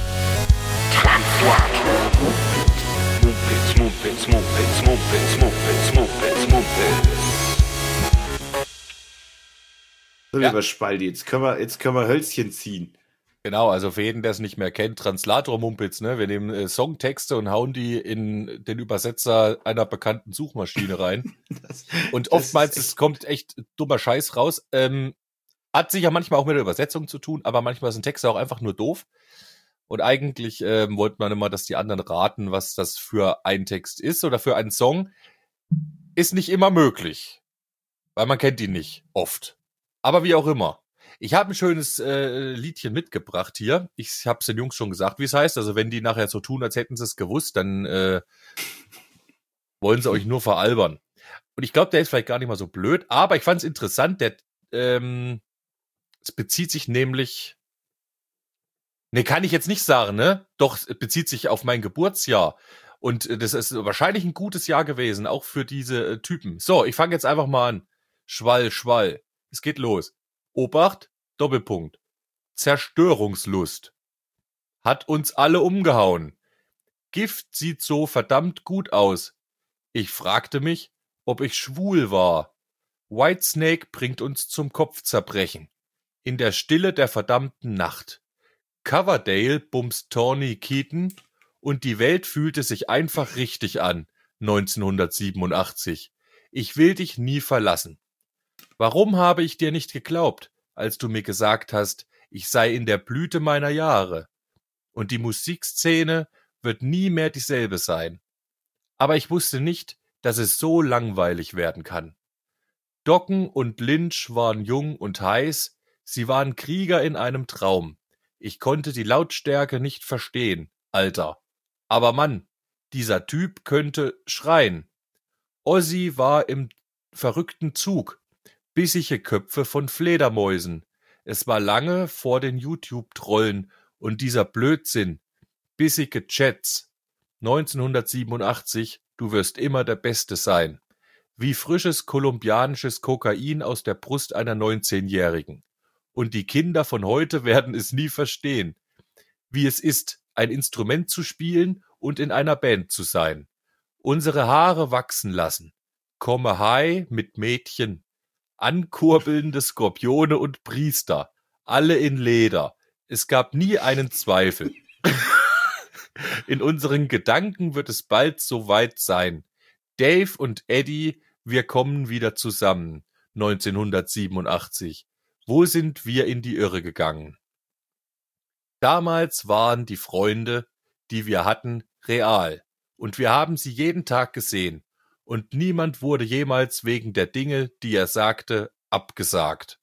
So, Ja. lieber Spaldi, jetzt können wir Hölzchen ziehen. Genau, also für jeden, der es nicht mehr kennt, Translator-Mumpitz, ne? Wir nehmen Songtexte und hauen die in den Übersetzer einer bekannten Suchmaschine rein. Und oftmals ist es kommt echt dummer Scheiß raus. Hat sicher manchmal auch mit der Übersetzung zu tun, aber manchmal sind Texte auch einfach nur doof. Und eigentlich wollte man immer, dass die anderen raten, was das für ein Text ist oder für einen Song. Ist nicht immer möglich, weil man kennt ihn nicht oft. Aber wie auch immer. Ich habe ein schönes Liedchen mitgebracht hier. Ich habe es den Jungs schon gesagt, wie es heißt. Also wenn die nachher so tun, als hätten sie es gewusst, dann wollen sie euch nur veralbern. Und ich glaube, der ist vielleicht gar nicht mal so blöd, aber ich fand es interessant. Es bezieht sich nämlich... Ne, kann ich jetzt nicht sagen, ne? Doch, es bezieht sich auf mein Geburtsjahr. Und das ist wahrscheinlich ein gutes Jahr gewesen, auch für diese Typen. So, ich fange jetzt einfach mal an. Schwall, Schwall. Es geht los. Obacht, Doppelpunkt. Zerstörungslust. Hat uns alle umgehauen. Gift sieht so verdammt gut aus. Ich fragte mich, ob ich schwul war. Whitesnake bringt uns zum Kopfzerbrechen. In der Stille der verdammten Nacht. Coverdale bumst Tawny Keaton und die Welt fühlte sich einfach richtig an. 1987. Ich will dich nie verlassen. Warum habe ich dir nicht geglaubt, als du mir gesagt hast, ich sei in der Blüte meiner Jahre? Und die Musikszene wird nie mehr dieselbe sein. Aber ich wusste nicht, dass es so langweilig werden kann. Dokken und Lynch waren jung und heiß, sie waren Krieger in einem Traum. Ich konnte die Lautstärke nicht verstehen, Alter. Aber Mann, dieser Typ könnte schreien. Ozzy war im verrückten Zug. Bissige Köpfe von Fledermäusen. Es war lange vor den YouTube-Trollen und dieser Blödsinn. Bissige Chats. 1987, du wirst immer der Beste sein. Wie frisches kolumbianisches Kokain aus der Brust einer 19-Jährigen. Und die Kinder von heute werden es nie verstehen, wie es ist, ein Instrument zu spielen und in einer Band zu sein. Unsere Haare wachsen lassen. Komme high mit Mädchen. Ankurbelnde Skorpione und Priester. Alle in Leder. Es gab nie einen Zweifel. In unseren Gedanken wird es bald soweit sein. Dave und Eddie, wir kommen wieder zusammen. 1987. Wo sind wir in die Irre gegangen? Damals waren die Freunde, die wir hatten, real. Und wir haben sie jeden Tag gesehen. Und niemand wurde jemals wegen der Dinge, die er sagte, abgesagt.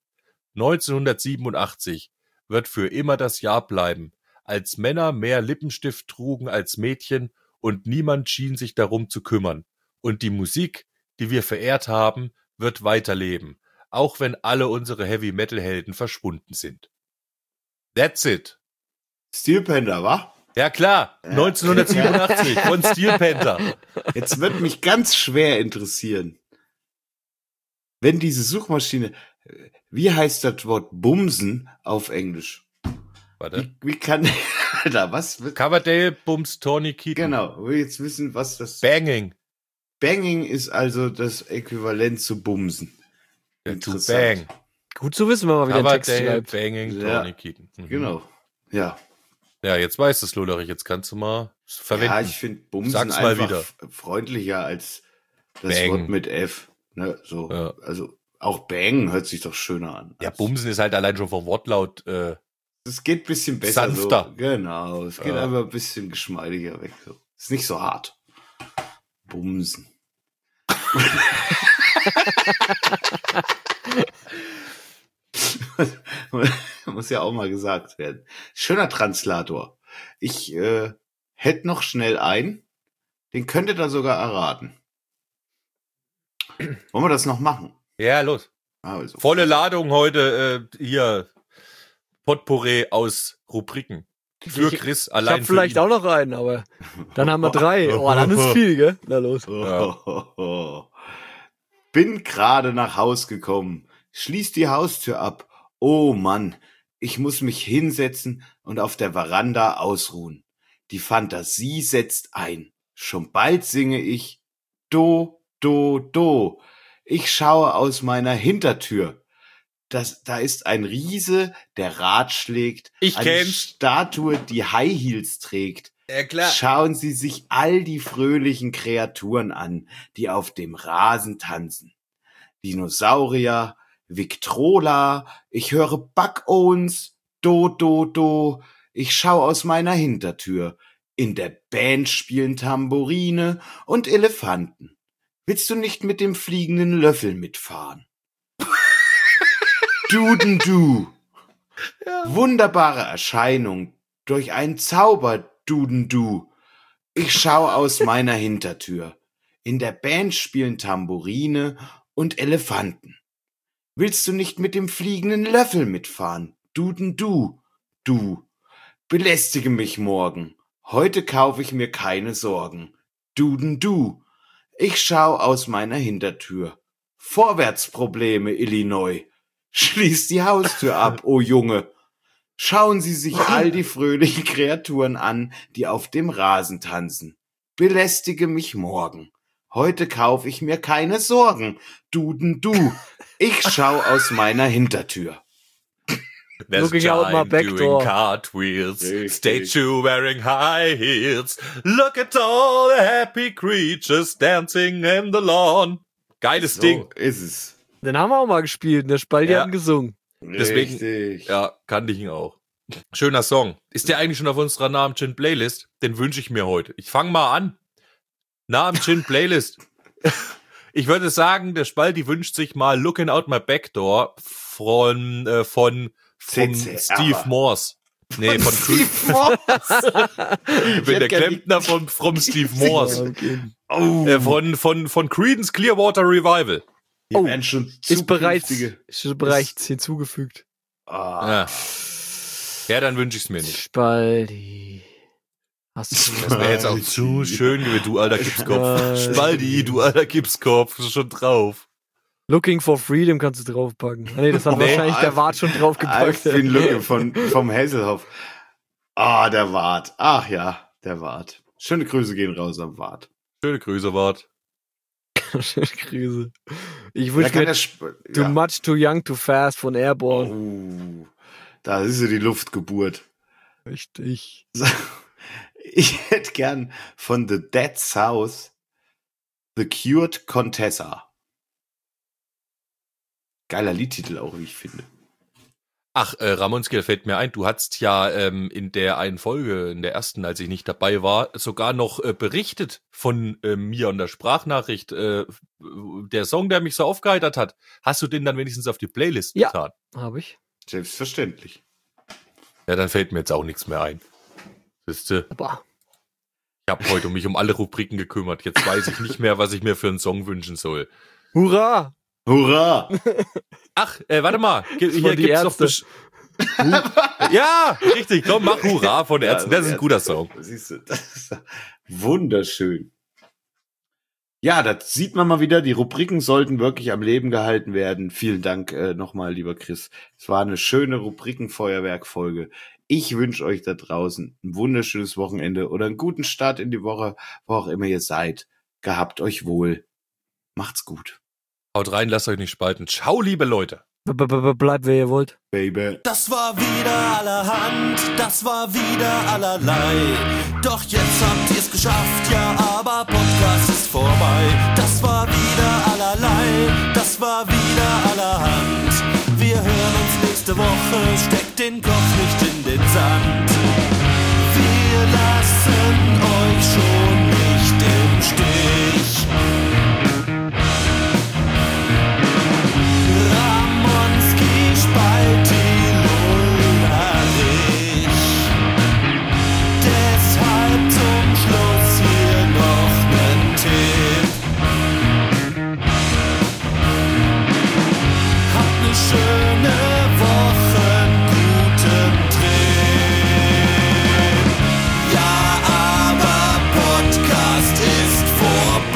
1987 wird für immer das Jahr bleiben, als Männer mehr Lippenstift trugen als Mädchen und niemand schien sich darum zu kümmern. Und die Musik, die wir verehrt haben, wird weiterleben. Auch wenn alle unsere Heavy-Metal-Helden verschwunden sind. That's it. Steel Panther, wa? Ja klar, 1987 von Steel Panther. Jetzt wird mich ganz schwer interessieren. Wenn diese Suchmaschine, wie heißt das Wort Bumsen auf Englisch? Warte. Wie kann, Alter, was? Coverdale bums Tawny Keaton. Genau, wir jetzt wissen, was das... Banging. Banging ist also das Äquivalent zu Bumsen. To Interessant. bang. Gut zu wissen, wenn man wieder einen Text Coverdale, schreibt. Banging, Ja. Tony Keaton. Mhm. Genau. Ja. Ja, jetzt weißt du es, Lullerich. Jetzt kannst du mal verwenden. Ja, ich finde Bumsen Sag's mal einfach wieder. freundlicher als das Bang. Wort mit F. Ne, so. Ja. Also auch Bang hört sich doch schöner an. Ja, Bumsen ist halt allein schon vom Wortlaut. Es geht ein bisschen besser. Sanfter. So. Genau. Es geht Ja. einfach ein bisschen geschmeidiger weg. So. Ist nicht so hart. Bumsen. Muss ja auch mal gesagt werden. Schöner Translator. Ich hätte noch schnell einen. Den könntet ihr sogar erraten. Wollen wir das noch machen? Ja, los. Also, Volle Ladung heute hier. Potpourri aus Rubriken. Für Chris Ich allein. habe vielleicht für ihn. auch noch einen, aber dann haben wir 3. Oh, dann ist viel, gell? Na los. Bin gerade nach Haus gekommen. Schließ die Haustür ab. Oh Mann, ich muss mich hinsetzen und auf der Veranda ausruhen. Die Fantasie setzt ein. Schon bald singe ich Do, Do, Do. Ich schaue aus meiner Hintertür. Da ist ein Riese, der Rad schlägt. Ich eine kenn's. Statue, die High Heels trägt. Ja, klar. Schauen Sie sich all die fröhlichen Kreaturen an, die auf dem Rasen tanzen. Dinosaurier, Victrola, ich höre Buck-Owens, Do, Do, Do. Ich schau aus meiner Hintertür. In der Band spielen Tambourine und Elefanten. Willst du nicht mit dem fliegenden Löffel mitfahren? Duden-Du. Wunderbare Erscheinung. Durch einen Zauber, Duden-Du. Ich schau aus meiner Hintertür. In der Band spielen Tambourine und Elefanten. Willst du nicht mit dem fliegenden Löffel mitfahren? Duden-Du. Du. Belästige mich morgen. Heute kaufe ich mir keine Sorgen. Duden-Du. Ich schau aus meiner Hintertür. Vorwärtsprobleme, Illinois. Schließ die Haustür ab, oh Junge. Schauen Sie sich all die fröhlichen Kreaturen an, die auf dem Rasen tanzen. Belästige mich morgen. Heute kaufe ich mir keine Sorgen. Duden-Du. Ich schau aus meiner Hintertür. There's Looking out my giant back doing door. cartwheels, Richtig. statue wearing high heels. Look at all the happy creatures dancing in the lawn. Geiles Ding. ist es. Den haben wir auch mal gespielt. Und der Spaldi Ja. hat ihn gesungen. Deswegen- Richtig. Ja, kannte ich ihn auch. Schöner Song. Ist der eigentlich schon auf unserer Namen-Chin-Playlist? Den wünsche ich mir heute. Ich fange mal an. Namen-Chin-Playlist. Ich würde sagen, der Spaldi wünscht sich mal Looking Out My Back Door von CCR. Steve Morse. Nee, von Steve Morse. Ich bin der Klempner from Steve Morse. Oh, Von Creedence Clearwater Revival. hier Oh, werden schon Ist bereits zukünftige- hinzugefügt. Ah, Ja, dann wünsche ich es mir nicht. Spaldi. Hast du Das wäre jetzt auch zu schön gewesen, du alter Gipskopf. Spaldi. Spaldi, du alter Gipskopf, ist schon drauf. Looking for Freedom kannst du draufpacken. Ah, nee, das hat Nee. wahrscheinlich der Wart schon draufgepackt. I've been looking vom Hazelhoff. Ah, der Wart. Ach ja, der Wart. Schöne Grüße gehen raus am Wart. Schöne Grüße, Wart. Krise. Ich Da wünsche kann mir der Too Much, Too Young, Too Fast von Airborne. Da ist sie die Luftgeburt. Richtig. Ich hätte gern von The Dead South The Cured Contessa. Geiler Liedtitel auch, wie ich finde. Ach, Ramonski, fällt mir ein, du hattest ja in der einen Folge, in der ersten, als ich nicht dabei war, sogar noch berichtet von mir und der Sprachnachricht, der Song, der mich so aufgeheitert hat. Hast du den dann wenigstens auf die Playlist Ja. getan? Habe ich. Selbstverständlich. Ja, dann fällt mir jetzt auch nichts mehr ein. Siehste, Aber ich habe heute mich um alle Rubriken gekümmert. Jetzt weiß ich nicht mehr, was ich mir für einen Song wünschen soll. hurra! Hurra! Ach, warte mal. Hier Von die gibt's doch Ärzte. Ja, richtig. Komm, mach Hurra von Ärzten. Das ist ein guter Song. Siehst du, das ist wunderschön. Ja, das sieht man mal wieder. Die Rubriken sollten wirklich am Leben gehalten werden. Vielen Dank nochmal, lieber Chris. Es war eine schöne Rubrikenfeuerwerk-Folge. Ich wünsche euch da draußen ein wunderschönes Wochenende oder einen guten Start in die Woche, wo auch immer ihr seid. Gehabt euch wohl. Macht's gut. Haut rein, lasst euch nicht spalten. Ciao, liebe Leute. Bleibt, wer ihr wollt. Baby. Das war wieder allerhand, das war wieder allerlei. Doch jetzt habt ihr's geschafft, ja, aber Podcast ist vorbei. Das war wieder allerlei, das war wieder allerhand. Wir hören uns nächste Woche, steckt den Kopf nicht in den Sand. Wir lassen euch schon nicht im Stich. Ramonski, Spalti, Lullerich. Deshalb zum Schluss hier noch nen Tipp. Habt ne schöne Woche, guten Trip. Ja, aber Podcast ist vorbei.